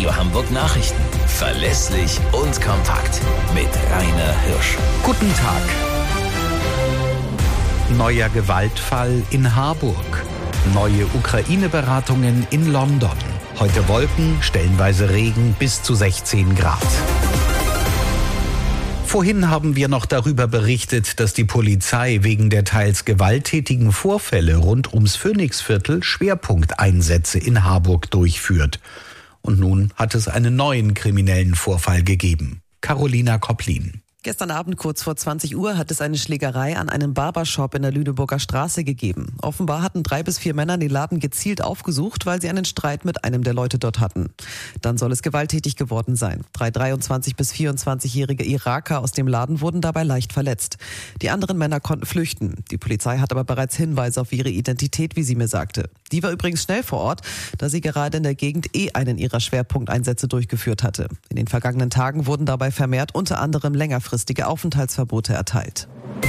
Radio Hamburg Nachrichten. Verlässlich und kompakt. Mit Rainer Hirsch. Guten Tag. Neuer Gewaltfall in Harburg. Neue Ukraine-Beratungen in London. Heute Wolken, stellenweise Regen bis zu 16 Grad. Vorhin haben wir noch darüber berichtet, dass die Polizei wegen der teils gewalttätigen Vorfälle rund ums Phoenixviertel Schwerpunkteinsätze in Harburg durchführt. Und nun hat es einen neuen kriminellen Vorfall gegeben. Carolina Kopplin. Gestern Abend kurz vor 20 Uhr hat es eine Schlägerei an einem Barbershop in der Lüneburger Straße gegeben. Offenbar hatten 3 bis 4 Männer den Laden gezielt aufgesucht, weil sie einen Streit mit einem der Leute dort hatten. Dann soll es gewalttätig geworden sein. 3 23- bis 24-jährige Iraker aus dem Laden wurden dabei leicht verletzt. Die anderen Männer konnten flüchten. Die Polizei hat aber bereits Hinweise auf ihre Identität, wie sie mir sagte. Die war übrigens schnell vor Ort, da sie gerade in der Gegend einen ihrer Schwerpunkteinsätze durchgeführt hatte. In den vergangenen Tagen wurden dabei vermehrt unter anderem längerfristige Aufenthaltsverbote erteilt.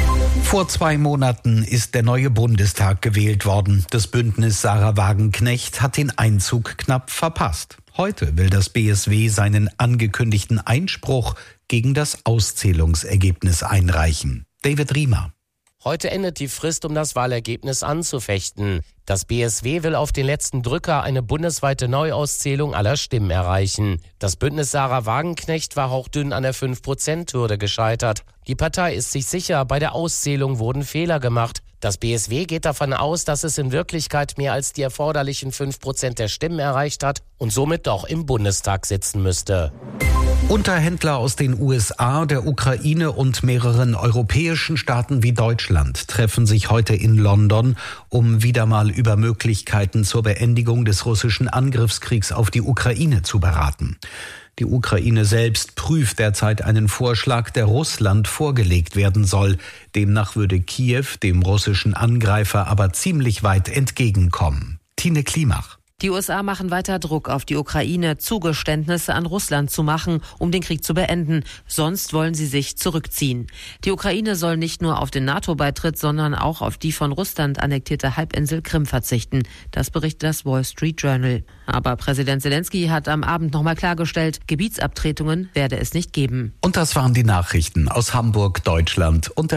Vor 2 Monaten ist der neue Bundestag gewählt worden. Das Bündnis Sarah Wagenknecht hat den Einzug knapp verpasst. Heute will das BSW seinen angekündigten Einspruch gegen das Auszählungsergebnis einreichen. David Riemer. Heute endet die Frist, um das Wahlergebnis anzufechten. Das BSW will auf den letzten Drücker eine bundesweite Neuauszählung aller Stimmen erreichen. Das Bündnis Sarah Wagenknecht war hauchdünn an der 5%-Hürde gescheitert. Die Partei ist sich sicher, bei der Auszählung wurden Fehler gemacht. Das BSW geht davon aus, dass es in Wirklichkeit mehr als die erforderlichen 5% der Stimmen erreicht hat und somit doch im Bundestag sitzen müsste. Unterhändler aus den USA, der Ukraine und mehreren europäischen Staaten wie Deutschland treffen sich heute in London, um wieder mal über Möglichkeiten zur Beendigung des russischen Angriffskriegs auf die Ukraine zu beraten. Die Ukraine selbst prüft derzeit einen Vorschlag, der Russland vorgelegt werden soll. Demnach würde Kiew dem russischen Angreifer aber ziemlich weit entgegenkommen. Tine Klimach. Die USA machen weiter Druck auf die Ukraine, Zugeständnisse an Russland zu machen, um den Krieg zu beenden. Sonst wollen sie sich zurückziehen. Die Ukraine soll nicht nur auf den NATO-Beitritt, sondern auch auf die von Russland annektierte Halbinsel Krim verzichten. Das berichtet das Wall Street Journal. Aber Präsident Zelensky hat am Abend nochmal klargestellt, Gebietsabtretungen werde es nicht geben. Und das waren die Nachrichten aus Hamburg, Deutschland und